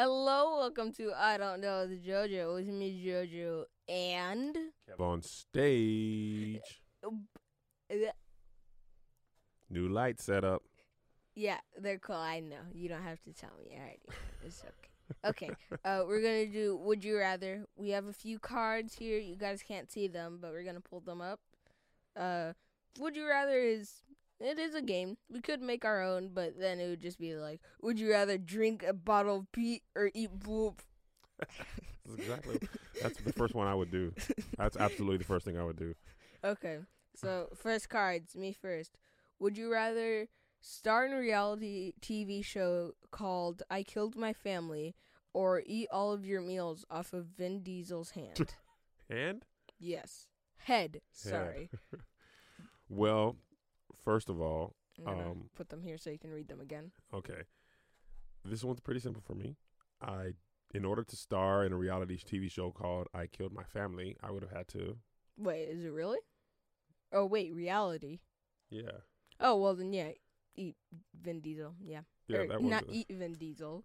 Hello, welcome to I Don't Know the JoJo. It's me, JoJo, and Kev on stage. New light setup. yeah, they're cool. I know you don't have to tell me. Alrighty, it's okay. Okay, we're gonna do Would You Rather. We have a few cards here. You guys can't see them, but we're gonna pull them up. Would You Rather is a game. We could make our own, but then it would just be like, would you rather drink a bottle of pee or eat poop? That's the first one I would do. That's absolutely the first thing I would do. Okay, so first cards, me first. Would you rather star in a reality TV show called I Killed My Family or eat all of your meals off of Vin Diesel's hand? Hand? Yes. Head. Sorry. Well, first of all, I'm gonna put them here so you can read them again. okay. This one's pretty simple for me. In order to star in a reality TV show called I Killed My Family, I would have had to. Wait, is it really? Oh, wait, reality. Yeah. Oh, well then, yeah, eat Vin Diesel. Yeah. Yeah, Or that was not eat Vin Diesel.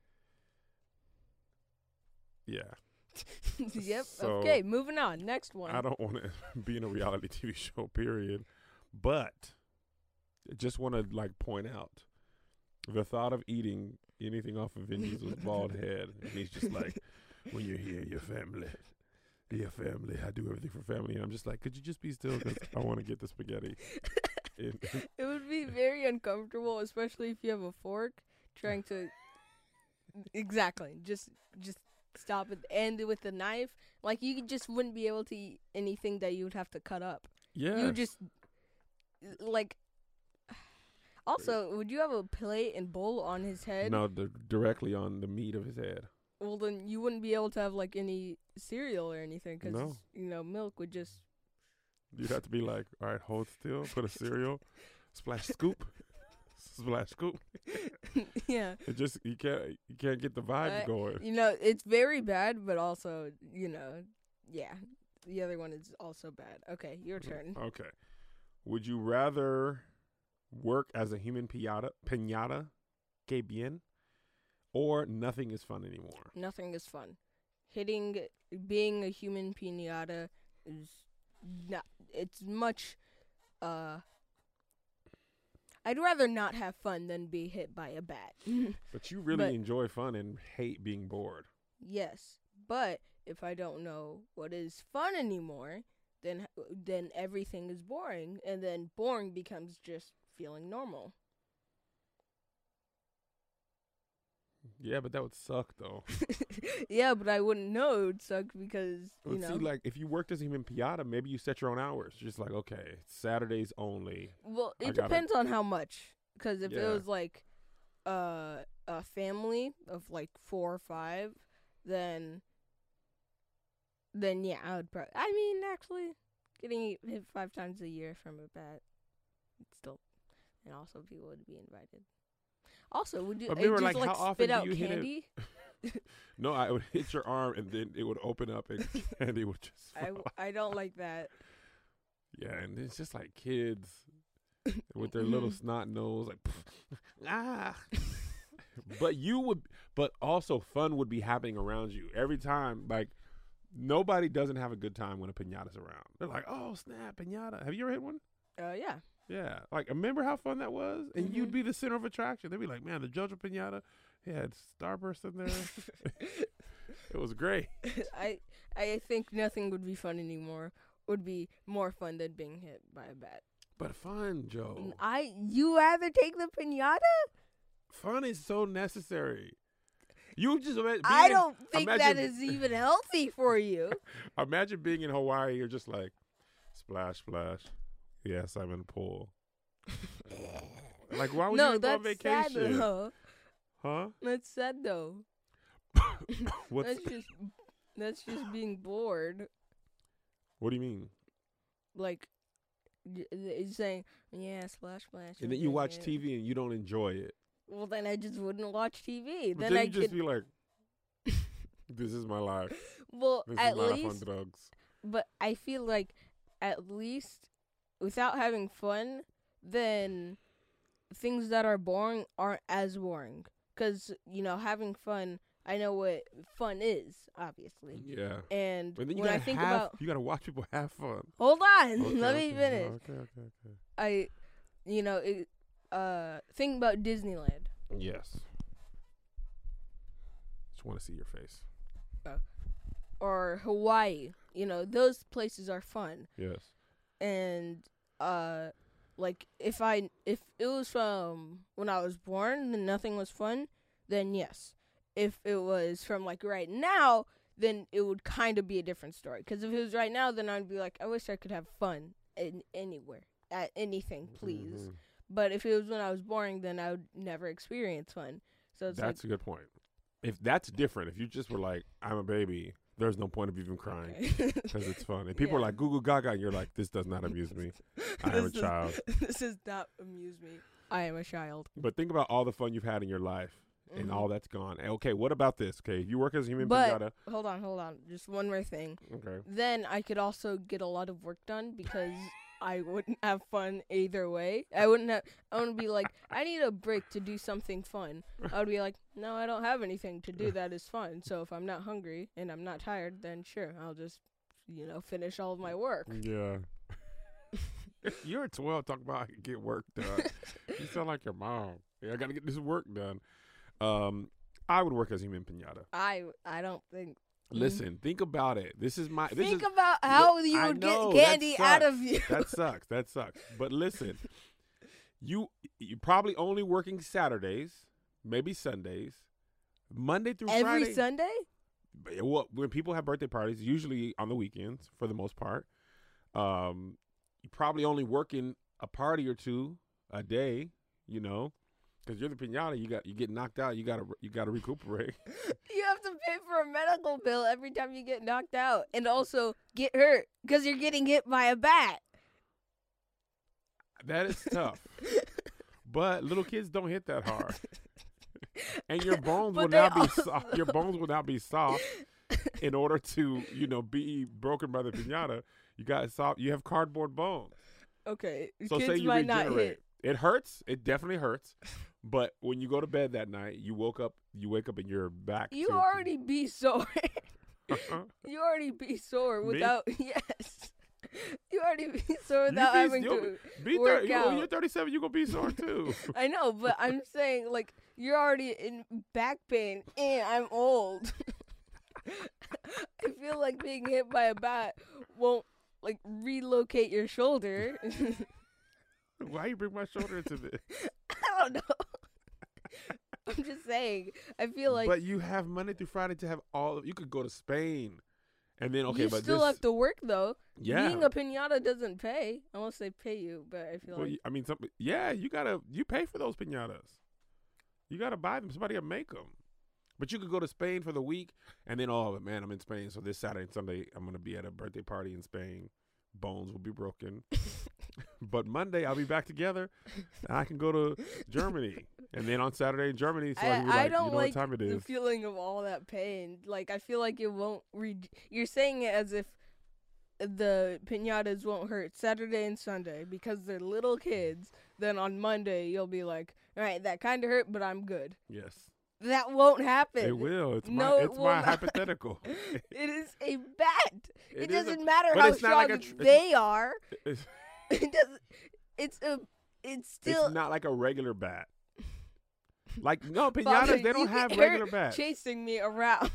Yeah. Yep. So, Okay, moving on. Next one. I don't want to be in a reality TV show, period. But I just want to point out the thought of eating anything off of Vin Diesel's bald head, and he's just like, "When you're here, your family, I do everything for family." And I'm just like, "Could you just be still? Because I want to get the spaghetti." It would be very uncomfortable, especially if you have a fork trying to. Exactly. Just stop it. And with the knife, like you just wouldn't be able to eat anything that you would have to cut up. Yeah. You just like. Also, would you have a plate and bowl on his head? No, directly on the meat of his head. Well, then you wouldn't be able to have like any cereal or anything because No. Milk would just. You'd have to be like, "All right, hold still, put a cereal, splash scoop, splash scoop." Yeah. It just you can't get the vibes going. It's very bad, but also yeah, the other one is also bad. Okay, your turn. Okay. Would you rather work as a human piñata, que bien, or nothing is fun anymore? Nothing is fun. Being a human piñata is not. It's much. I'd rather not have fun than be hit by a bat. But you really enjoy fun and hate being bored. Yes, but if I don't know what is fun anymore, then everything is boring, and then boring becomes just feeling normal. Yeah, but that would suck though. Yeah, but I wouldn't know it would suck because See, like if you worked as a human piñata, maybe you set your own hours. Just like, okay, Saturdays only. Well, it depends on how much. Because if it was like a family of like 4 or 5, then yeah, I would probably. I mean, actually, getting hit 5 times a year from a bat, it's still, and also people would be invited. Also, would you just how often spit do out you candy? hit it? No, I would hit your arm and then it would open up and candy would just fall. I don't like that. Yeah, and it's just like kids with their little snot nose, like ah. But also fun would be happening around you every time. Like nobody doesn't have a good time when a piñata's around. They're like, "Oh snap, piñata! Have you ever hit one?" Yeah. Yeah, like remember how fun that was, and you'd be the center of attraction. They'd be like, "Man, the JoJo piñata, he had Starburst in there. It was great." I think nothing would be fun anymore. Would be more fun than being hit by a bat. But fun, Joe. You rather take the piñata? Fun is so necessary. You just I don't think that is even healthy for you. Imagine being in Hawaii. You're just like, splash, splash. Yes, I'm in a pool. Like, why would you go on vacation? Sad, though. Huh? That's sad though. That's just being bored. What do you mean? Like, it's saying, yeah, splash, splash. And then you watch TV and you don't enjoy it. Well, then I just wouldn't watch TV. But then I just be like, this is my life. Well, this at is not least, fun drugs. But I feel like at least without having fun, then things that are boring aren't as boring. Because, having fun I know what fun is, obviously. Yeah. And But then you when I gotta think have, about, you gotta watch people have fun. hold on, Okay, let okay. me finish. Okay. Think about Disneyland Yes. Just want to see your face. or Hawaii. Those places are fun. Yes. And like if it was from when I was born and nothing was fun, then yes. If it was from like right now, then it would kind of be a different story. Because if it was right now, then I'd be like, I wish I could have fun anywhere at anything, please. Mhm. But if it was when I was born, then I would never experience fun. So it's That's a good point. If that's different, if you just were like, I'm a baby, there's no point of even crying because it's fun. And people are like, Goo Goo Gaga, and you're like, this does not amuse me. I am a child. This does not amuse me. I am a child. But think about all the fun you've had in your life and all that's gone. Okay, what about this? Okay, you work as a human pinata. Hold on. Just one more thing. Okay. Then I could also get a lot of work done because I wouldn't have fun either way. I wouldn't be like, I need a break to do something fun. I would be like, no, I don't have anything to do that is fun. So if I'm not hungry and I'm not tired, then sure, I'll just, finish all of my work. Yeah. You're 12 talking about I can get work done. You sound like your mom. Yeah, I got to get this work done. I would work as a human pinata. I don't think. Listen, think about it. Think about how you would get candy out of you. That sucks. But listen, you're probably only working Saturdays, maybe Sundays, Monday through Friday. Every Sunday? Well, when people have birthday parties, usually on the weekends for the most part. You're probably only working a party or two a day, because you're the pinata. You get knocked out. You gotta recuperate. You have to pay for a medical bill every time you get knocked out, and also get hurt because you're getting hit by a bat. That is tough. But little kids don't hit that hard, and your bones will not be soft. Your bones will not be soft in order to be broken by the pinata. You have cardboard bones. Okay, so kids say you might regenerate. not hit. It hurts. It definitely hurts. But when you go to bed that night, you wake up and you're back. You already be sore. You already be sore without yes. You already be sore without having to work out. You're 37. You gonna be sore too. I know, but I'm saying like you're already in back pain, and I'm old. I feel like being hit by a bat won't like relocate your shoulder. Why you bring my shoulder into this? I don't know. I'm just saying. I feel like. But you have Monday through Friday to have you could go to Spain, and then you still have to work though. Yeah. Being a pinata doesn't pay unless they pay you. But I feel like. I mean, you pay for those pinatas. You gotta buy them. Somebody will make them. But you could go to Spain for the week, and then man, I'm in Spain, so this Saturday and Sunday I'm gonna be at a birthday party in Spain. Bones will be broken. But Monday I'll be back together, and I can go to Germany. And then on Saturday in Germany, so I don't like what time it is. the feeling of all that pain. Like I feel like it won't. You're saying it as if the pinatas won't hurt Saturday and Sunday because they're little kids. Then on Monday you'll be like, all right, that kind of hurt, but I'm good. Yes. That won't happen. It will. It's my my hypothetical. It is a bat. It doesn't matter but how it's not strong like they are. It's It doesn't. It's still. It's not like a regular bat. Like no pinatas, they don't have regular bats. Chasing me around.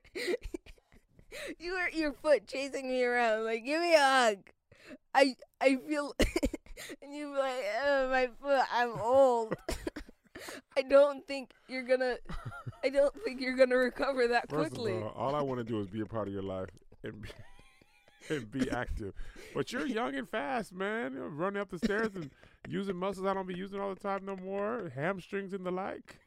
You hurt your foot chasing me around. Like, give me a hug. I feel. And you be like, oh, my foot. I'm old. I don't think you're gonna recover that quickly. First of all I want to do is be a part of your life and be active. But you're young and fast, man. You're running up the stairs and using muscles I don't be using all the time no more. Hamstrings and the like.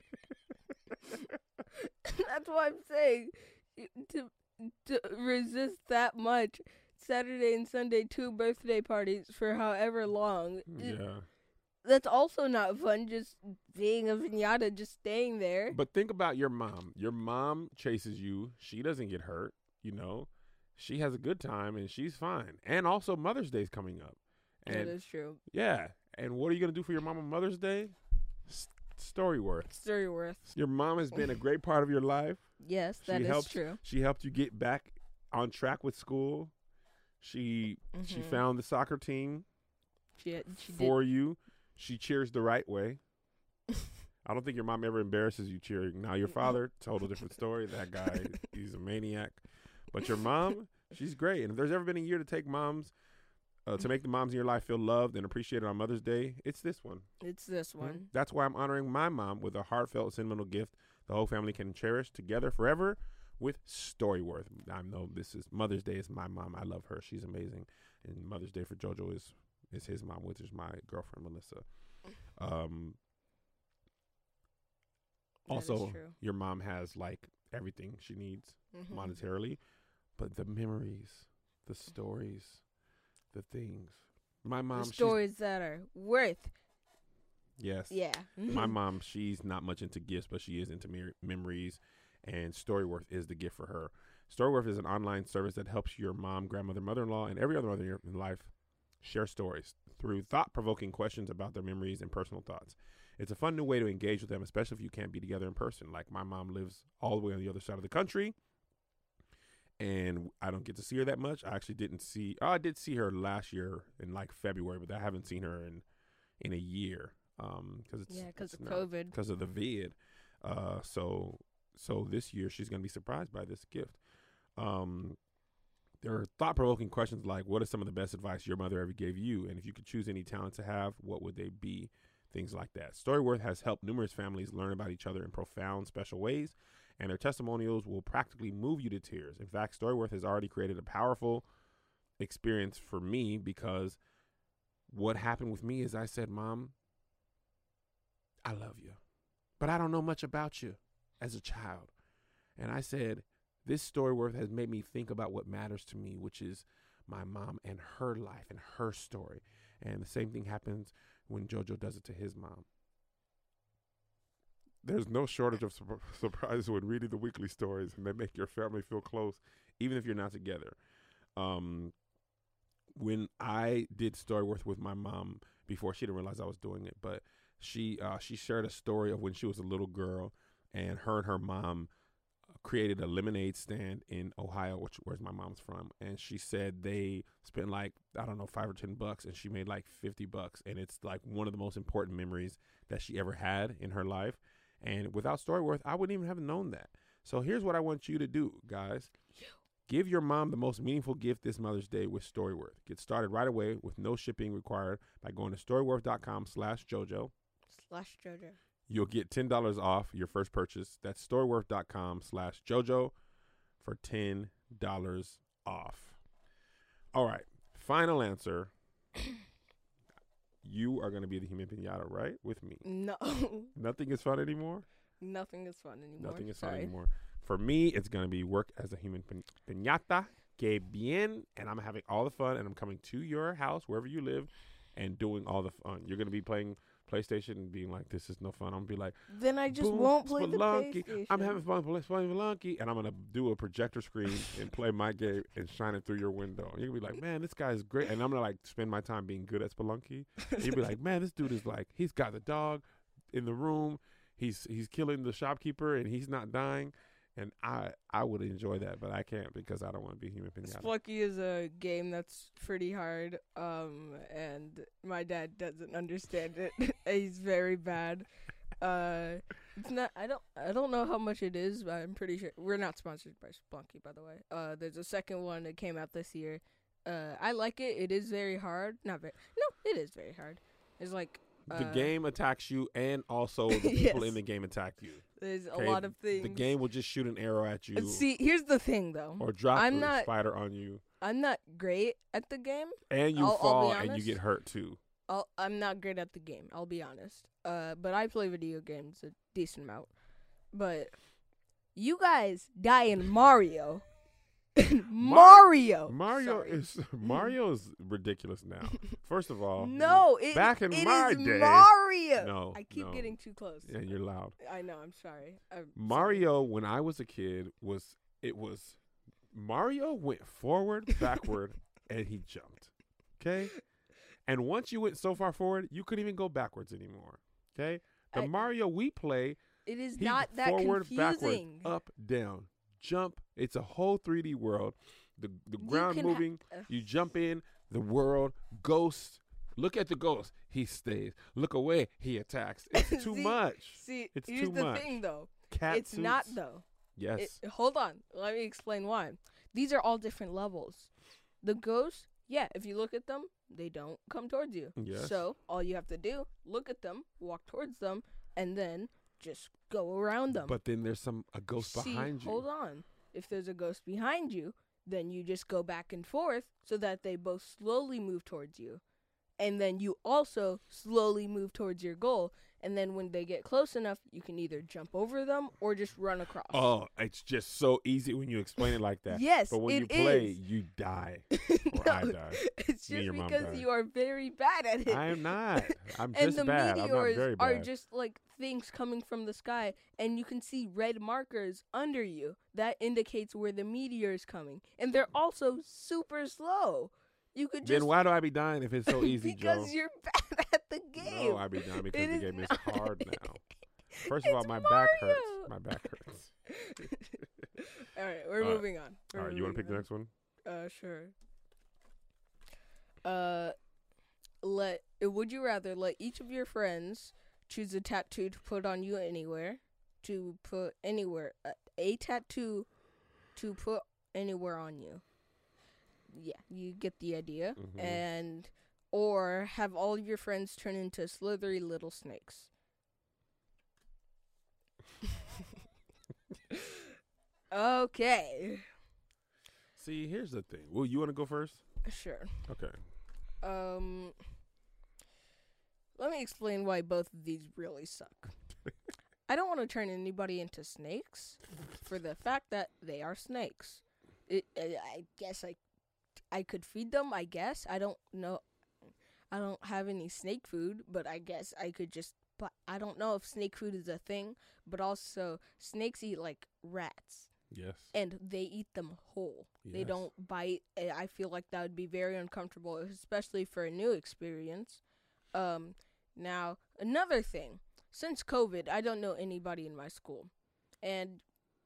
That's why I'm saying to resist that much. Saturday and Sunday, 2 birthday parties for however long. Yeah. That's also not fun, just being a pinata, just staying there. But think about your mom. Your mom chases you. She doesn't get hurt, She has a good time, and she's fine. And also Mother's Day is coming up. And that is true. yeah. And what are you going to do for your mom on Mother's Day? Storyworth. Storyworth. Your mom has been a great part of your life. Yes, that is true. She helped you get back on track with school. She found the soccer team She for you. She cheers the right way. I don't think your mom ever embarrasses you cheering. Now, your father, total different story. That guy, he's a maniac. But your mom, she's great. And if there's ever been a year to take moms, to make the moms in your life feel loved and appreciated on Mother's Day, it's this one. It's this one. That's why I'm honoring my mom with a heartfelt, sentimental gift the whole family can cherish together forever with Storyworth. I know this is Mother's Day. Is my mom. I love her. She's amazing. And Mother's Day for JoJo is his mom, which is my girlfriend, Melissa. Also, your mom has like everything she needs monetarily, but the memories, the stories, the things. My mom, the stories that are worth. Yes. Yeah. My mom, she's not much into gifts, but she is into memories, and Storyworth is the gift for her. Storyworth is an online service that helps your mom, grandmother, mother-in-law, and every other mother in your life share stories through thought-provoking questions about their memories and personal thoughts. It's a fun new way to engage with them, especially if you can't be together in person. Like my mom lives all the way on the other side of the country, and I don't get to see her that much. I actually I did see her last year in like February, but I haven't seen her in a year. Because of COVID, because of the vid. So this year she's gonna be surprised by this gift. There are thought-provoking questions like, what is some of the best advice your mother ever gave you? And if you could choose any talent to have, what would they be? Things like that. Storyworth has helped numerous families learn about each other in profound, special ways, and their testimonials will practically move you to tears. In fact, Storyworth has already created a powerful experience for me, because what happened with me is I said, Mom, I love you, but I don't know much about you as a child. And I said, this Storyworth has made me think about what matters to me, which is my mom and her life and her story. And the same thing happens when JoJo does it to his mom. There's no shortage of surprises when reading the weekly stories, and they make your family feel close, even if you're not together. When I did Storyworth with my mom before, she didn't realize I was doing it, but she shared a story of when she was a little girl, and her mom created a lemonade stand in Ohio, where's my mom's from. And she said they spent like, I don't know, $5 or $10, and she made like $50. And it's like one of the most important memories that she ever had in her life. And without Storyworth, I wouldn't even have known that. So here's what I want you to do, guys. Give your mom the most meaningful gift this Mother's Day with Storyworth. Get started right away with no shipping required by going to storyworth.com/JoJo. /JoJo. You'll get $10 off your first purchase. That's storyworth.com/JoJo for $10 off. All right. Final answer. You are going to be the human pinata, right? With me. No. Nothing is fun anymore? Nothing is fun anymore. Nothing is fun anymore. For me, it's going to be work as a human pinata. Que bien. And I'm having all the fun, and I'm coming to your house, wherever you live, and doing all the fun. You're going to be playing PlayStation and being like, this is no fun. I'm going to be like, then I just won't play Spelunky. the PlayStation. I'm having fun playing Spelunky, and I'm going to do a projector screen and play my game and shine it through your window. And you're going to be like, man, this guy's great. And I'm going to like spend my time being good at Spelunky. And you'll be like, man, this dude is like, he's got the dog in the room. He's killing the shopkeeper, and he's not dying. And I would enjoy that, but I can't because I don't want to be a human pinata. Spelunky is a game that's pretty hard, and my dad doesn't understand it. He's very bad. It's not. I don't know how much it is, but I'm pretty sure we're not sponsored by Spelunky, by the way. There's a second one that came out this year. I like it. It is very hard. Not very. No, it is very hard. It's like. The game attacks you, and also the people in the game attack you. There's a lot of things. The game will just shoot an arrow at you. See, here's the thing, though. Or drop a spider on you. I'm not great at the game. And you fall, and you get hurt, too. I'm not great at the game, I'll be honest. But I play video games a decent amount. But you guys die in Mario. Mario is ridiculous now. First of all, back in my day, Mario. No, I keep getting too close. Yeah, you're loud. I know. I'm sorry. Mario, when I was a kid, was Mario went forward, backward, and he jumped. Okay, and once you went so far forward, you couldn't even go backwards anymore. Okay, The Mario we play, it is he not that forward, confusing. backwards, up, down, jump. It's a whole 3D world. The ground can moving. You jump in the world. Ghost. Look at the ghost. He stays. Look away. He attacks. It's too much. See, it's here's too the much. thing, though. Cat It's suits. not, though. Yes. Hold on. Let me explain why. These are all different levels. The ghosts, yeah, if you look at them, they don't come towards you. Yes. So all you have to do, look at them, walk towards them, and then just go around them. But then there's a ghost behind you. Hold on. If there's a ghost behind you, then you just go back and forth so that they both slowly move towards you. And then you also slowly move towards your goal. And then when they get close enough, you can either jump over them or just run across. Oh, it's just so easy when you explain it like that. Yes, but when it you play, is. you die. Or No, I die. It's Me and just your mom because died. you are very bad at it. I am not. I'm And just the bad. I'm not meteors very are bad. just like things coming from the sky, and you can see red markers under you. That indicates where the meteor is coming. And they're also super slow. You could just Then why do I be dying if it's so easy, because Joe? you're bad at the game. No, I be dying because It the is game is not. hard now. First of all, It's my back hurts. Mario. My back hurts. All right, we're All right. moving on. All right, you want to pick the next one? Sure. Would you rather let each of your friends choose a tattoo to put on you anywhere, a tattoo to put anywhere on you? Yeah, you get the idea. Mhm. Or have all of your friends turn into slithery little snakes. Okay. See, here's the thing. Well, you want to go first? Sure. Okay. Let me explain why both of these really suck. I don't want to turn anybody into snakes for the fact that they are snakes. I guess I could feed them, I guess. I don't know. I don't have any snake food, but I guess I could just, but I don't know if snake food is a thing, but also snakes eat like rats. Yes. And they eat them whole. They Yes. don't bite. I feel like that would be very uncomfortable, especially for a new experience. Now, another thing. Since COVID, I don't know anybody in my school. And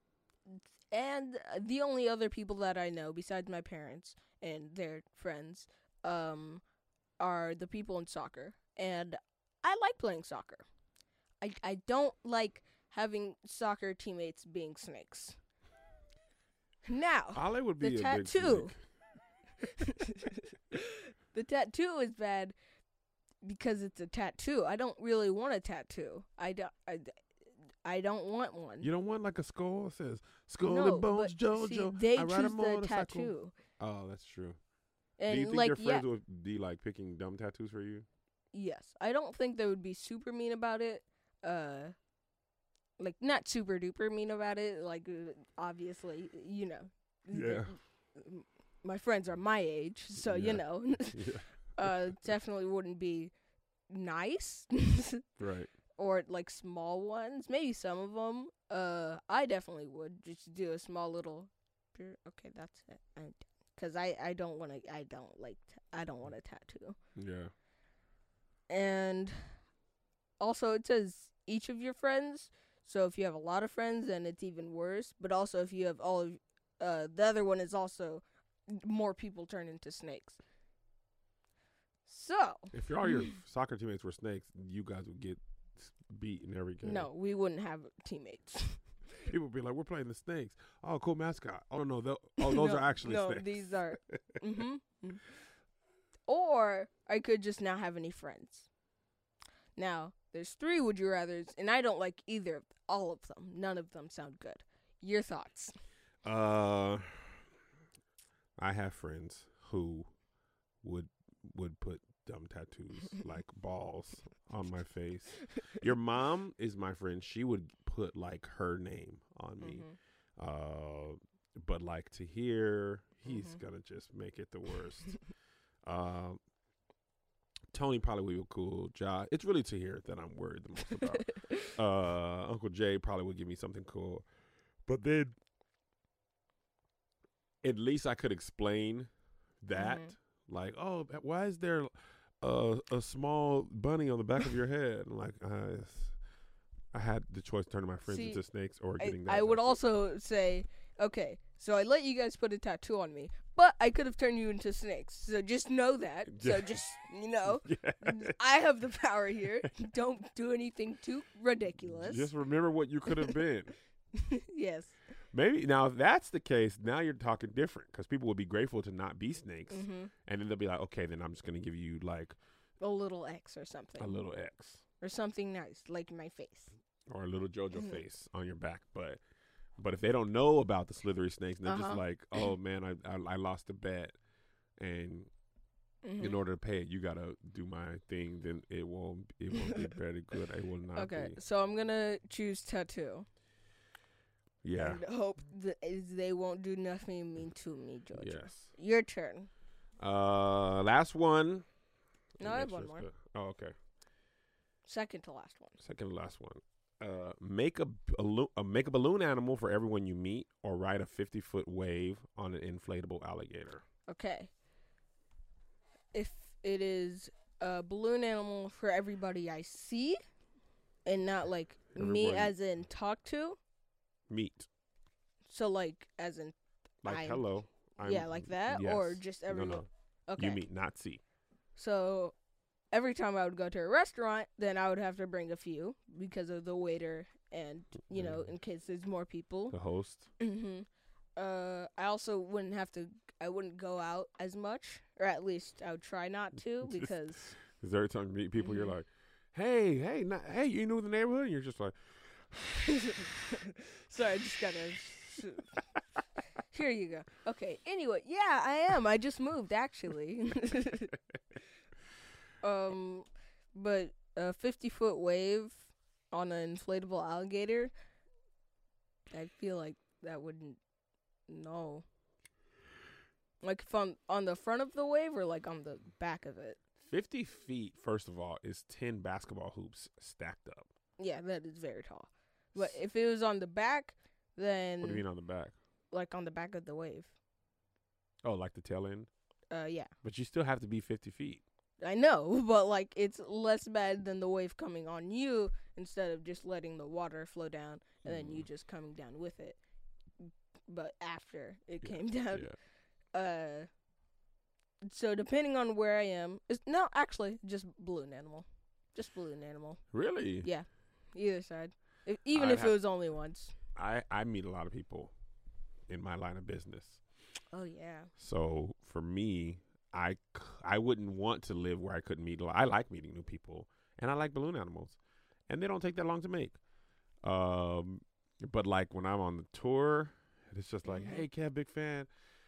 the only other people that I know, besides my parents and their friends, are the people in soccer. And I like playing soccer. I don't like having soccer teammates being snakes. Now, Ollie would be the a tattoo. big snake. The tattoo is bad because it's a tattoo. I don't really want a tattoo. I don't want one. You don't want like a skull? It says skull No, and bones, but JoJo. see, they I ride a choose the motorcycle. tattoo. Oh, that's true. And Do you think like, your friends yeah, would be like picking dumb tattoos for you? yes. I don't think they would be super mean about it. Like not super duper mean about it. Like obviously, you know. Yeah. My friends are my age, so Yeah. you know. Yeah. Definitely wouldn't be nice. Right. Or like small ones, maybe some of them. I definitely would just do a small little. Okay, that's it. Because I don't want a tattoo. Yeah. And also it says each of your friends. So if you have a lot of friends, then it's even worse. But also if you have all of, the other one is also more people turn into snakes. So If all your soccer teammates were snakes, you guys would get beat in every game. no, we wouldn't have teammates. People would be like, "We're playing the snakes. Oh, cool mascot. Oh no, those are actually no, snakes." these are. Or I could just not have any friends. Now there's 3 would you rather's, and I don't like all of them. None of them sound good. Your thoughts? I have friends who would put dumb tattoos like balls on my face. Your mom is my friend. She would put like her name on me. But like to hear, he's gonna just make it the worst. Tony probably would be cool. Ja, it's really to hear that I'm worried the most about. Uncle Jay probably would give me something cool. But then at least I could explain that. Like, oh, why is there a small bunny on the back of your head? I'm like, I had the choice turning my friends See, into snakes or getting that. I would tattoo. also say, okay, so I let you guys put a tattoo on me, but I could have turned you into snakes. So just know that. Yeah. So just, you know, Yeah. I have the power here. Don't do anything too ridiculous. Just remember what you could have been. Yes. Maybe now if that's the case, now you're talking different because people would be grateful to not be snakes, Mm-hmm. and then they'll be like, okay, then I'm just gonna give you like A little X or something. a little X Or something nice, like my face. or a little JoJo Mhm. face on your back. But if they don't know about the slithery snakes, and they're just Uh-huh. like, oh man, I lost a bet, and Mm-hmm. in order to pay it, you gotta do my thing. Then it won't be very good. It will not Okay, be. so I'm gonna choose tattoo. Yeah. And hope that they won't do nothing mean to me, Georgia. Yes. Your turn. Last one. No, I have one more. Oh, okay. Second to last one. Second to last one. Make a balloon animal for everyone you meet, or ride a 50-foot wave on an inflatable alligator. Okay. If it is a balloon animal for everybody I see, and not like me Everyone- as in talk to, Meet. so like as in Like, I'm- hello. yeah, like that, yes. or just everyone. No. Okay. You meet, not see. So every time I would go to a restaurant, then I would have to bring a few because of the waiter and, you know, in case there's more people. The host. Mm-hmm. I also I wouldn't go out as much, or at least I would try not to because. Because every time you meet people, you're Mhm. like, hey, you know the neighborhood? And you're just like, Sorry, I just gotta. Here you go. Okay. Anyway, yeah, I am. I just moved actually. But a 50-foot wave on an inflatable alligator, I feel like that wouldn't. No. Like if on the front of the wave or like on the back of it. 50 feet, first of all, is 10 basketball hoops stacked up. Yeah, that is very tall. But if it was on the back, then What do you mean on the back? like on the back of the wave. Oh, like the tail end? Yeah. But you still have to be 50 feet. I know, but like it's less bad than the wave coming on you instead of just letting the water flow down and then you just coming down with it. But after it came down, Yeah. so depending on where I am, just balloon animal, just balloon animal. Really? Yeah, either side. Even I'd if it was only once. I meet a lot of people in my line of business. Oh yeah. So for me, I wouldn't want to live where I couldn't meet. I like meeting new people, and I like balloon animals, and they don't take that long to make. But like when I'm on the tour, it's just like, hey, Kev, big fan.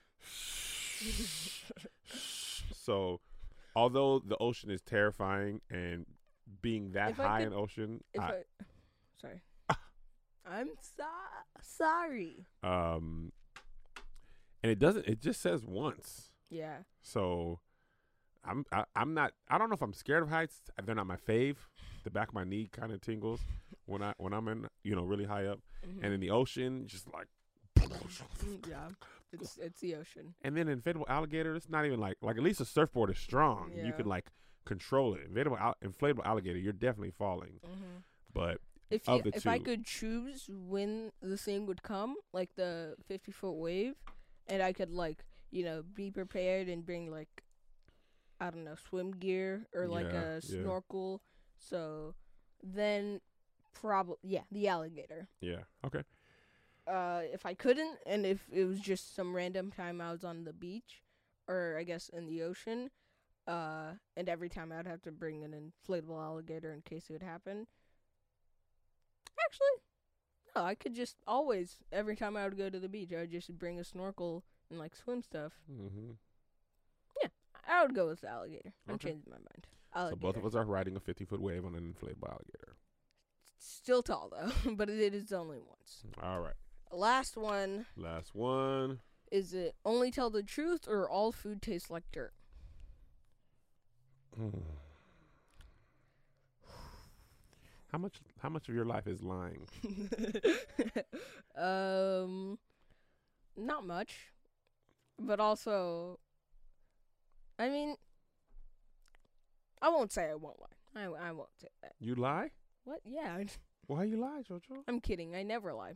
So, although the ocean is terrifying, and being that If I high could- in ocean, Sorry. I'm sorry. and it doesn't. It just says once. Yeah. So I'm not. I don't know if I'm scared of heights. They're not my fave. The back of my knee kind of tingles when I'm in really high up, Mhm. and in the ocean, just like. Yeah. It's the ocean. And then inflatable alligator, it's not even like at least a surfboard is strong. You Yeah. can like control it. Inflatable alligator, you're definitely falling. Mm-hmm. But If Of the if I two. could choose when the thing would come, like the 50-foot wave, and I could be prepared and bring I don't know, swim gear or Yeah, a yeah. snorkel. So then probably the alligator. yeah, okay. If I couldn't, and if it was just some random time I was on the beach, or I guess in the ocean, and every time I'd have to bring an inflatable alligator in case it would happen. Actually, no, I could just always, every time I would go to the beach, I would just bring a snorkel and swim stuff. Mm-hmm. I would go with the alligator. I'm Okay. changing my mind. So Alligator. both of us are riding a 50-foot wave on an inflatable alligator. Still tall though, but it is only once. All right. Last one. Last one. Is it only tell the truth or all food tastes like dirt? How much of your life is lying? Not much, but also, I mean, I won't say I won't lie. I won't say that. You lie? What? Yeah. Why you lie, JoJo? I'm kidding. I never lie.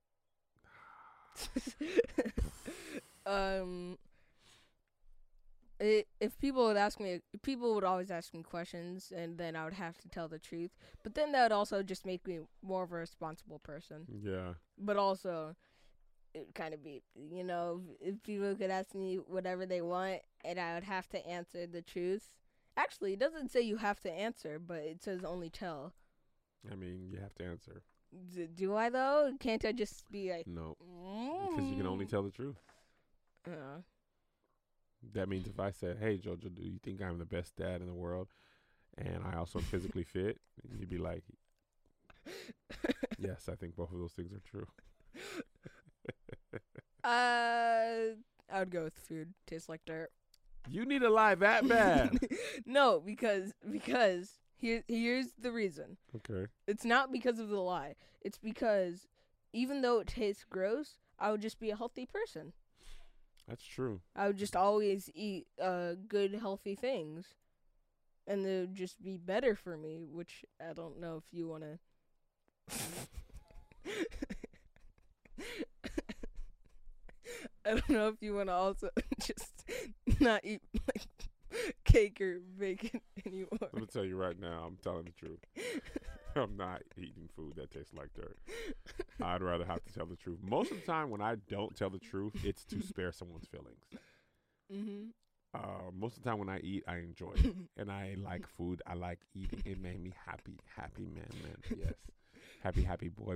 If people would ask me, people would always ask me questions, and then I would have to tell the truth. But then that would also just make me more of a responsible person. Yeah. But also, it would kind of be, if people could ask me whatever they want, and I would have to answer the truth. Actually, it doesn't say you have to answer, but it says only tell. I mean, you have to answer. Do I, though? Can't I just be like... No. Because you can only tell the truth. That means if I said, hey, JoJo, do you think I'm the best dad in the world? And I also physically fit? You'd be like, yes, I think both of those things are true. I would go with food. Tastes like dirt. You need to lie that bad. No, because here's the reason. Okay. It's not because of the lie. It's because even though it tastes gross, I would just be a healthy person. That's true. I would just always eat good, healthy things. And they would just be better for me, which I don't know if you want to... I don't know if you want to also just not eat like cake or bacon anymore. Let me tell you right now, I'm telling the truth. I'm not eating food that tastes like dirt. I'd rather have to tell the truth. Most of the time when I don't tell the truth, it's to spare someone's feelings. Most of the time when I eat, I enjoy it. And I like food. I like eating. It made me happy. Happy man. Yes. Happy boy.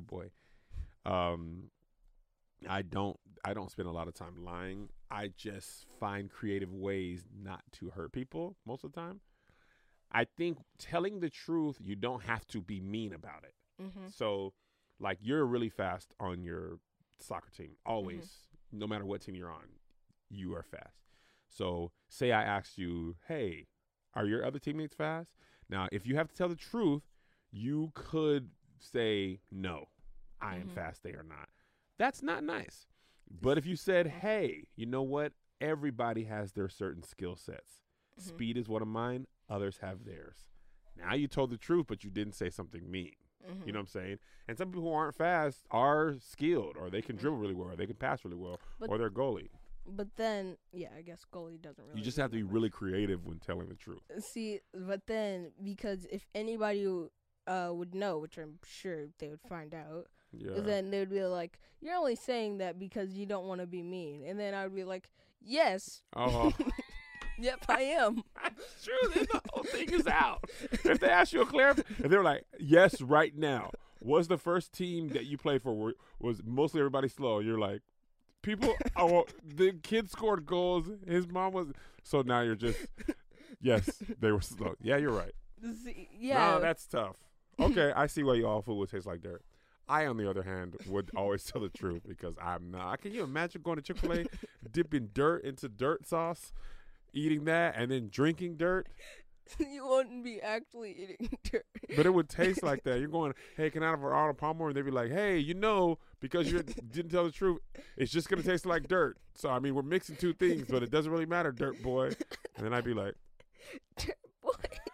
I don't spend a lot of time lying. I just find creative ways not to hurt people most of the time. I think telling the truth, you don't have to be mean about it. So, like, you're really fast on your soccer team. Always. No matter what team you're on, you are fast. So, say I asked you, hey, are your other teammates fast? Now, if you have to tell the truth, you could say, no, I am fast, they are not. That's not nice. But if you said, hey, you know what? Everybody has their certain skill sets. Speed is one of mine. Others have theirs. Now you told the truth, but you didn't say something mean. You know what I'm saying? And some people who aren't fast are skilled, or they can dribble really well, or they can pass really well, or they're goalie. But then, yeah, I guess goalie doesn't really. You just have to be really creative when telling the truth. See, but then, because if anybody would know, which I'm sure they would find out, then they would be like, you're only saying that because you don't want to be mean. And then I would be like, yes. Oh. Yep, I am. That's true. Then the whole thing is out. If they ask you a clarification, and they're like, yes, right now. Was the first team that you played for, was mostly everybody slow? You're like, people, the kid scored goals. His mom was, so now you're just, yes, they were slow. Yeah, you're right. See, yeah. No, that's tough. Okay, I see why all food would taste like dirt. I, on the other hand, would always tell the truth because I'm not. Can you imagine going to Chick-fil-A, dipping dirt into dirt sauce, eating that, and then drinking dirt? You wouldn't be actually eating dirt. But it would taste like that. You're going, hey, can I have an Arnold Palmer? And they'd be like, hey, because you didn't tell the truth, it's just going to taste like dirt. So, I mean, we're mixing two things, but it doesn't really matter, dirt boy. And then I'd be like, dirt boy.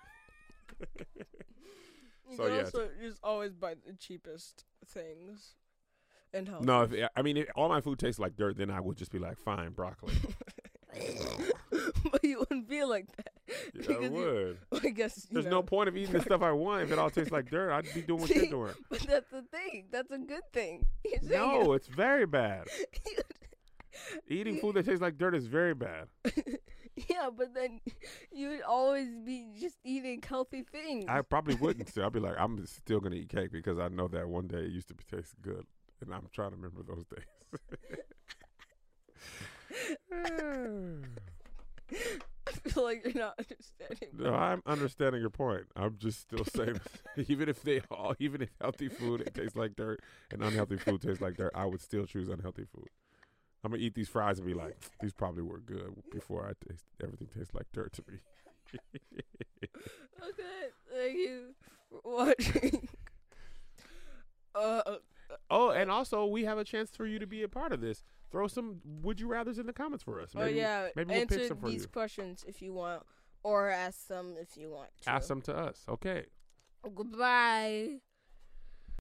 You can also just always buy the cheapest things and healthy. No, if all my food tastes like dirt, then I would just be like, fine, broccoli. But you wouldn't feel like that. Yeah, I would. I guess there's no point of eating the stuff I want if it all tastes like dirt. I'd be doing what you're doing. But that's the thing. That's a good thing. No, it's very bad. Eating food that tastes like dirt is very bad. Yeah, but then you would always be just eating healthy things. I probably wouldn't. So I'd be like, I'm still going to eat cake because I know that one day it used to taste good. And I'm trying to remember those days. I feel like you're not understanding. No, I'm understanding your point. I'm just still saying, even if healthy food tastes like dirt and unhealthy food tastes like dirt, I would still choose unhealthy food. I'm gonna eat these fries and be like, these probably were good before everything tastes like dirt to me. Okay, thank you for watching. And also we have a chance for you to be a part of this. Throw some would you rathers in the comments for us. Maybe we'll pick some for you. Answer these questions if you want, or ask them if you want to. Ask them to us. Okay. Goodbye.